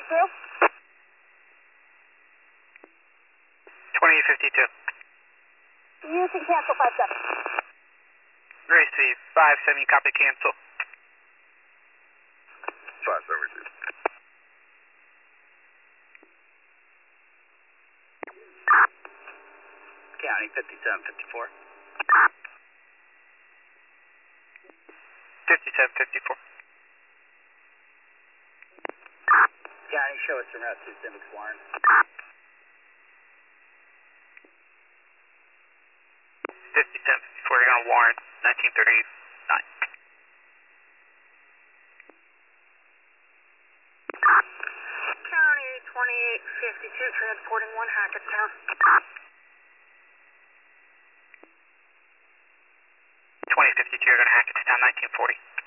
2052. You can cancel 57. Receive 57, copy cancel. 572. County 5754. 5754. County, show us from Route 2 Civics Warren. 5754, you're going to warrant 1939. County 2852, transporting 1 Hackettstown. 2052, you're going to Hackettstown 1940.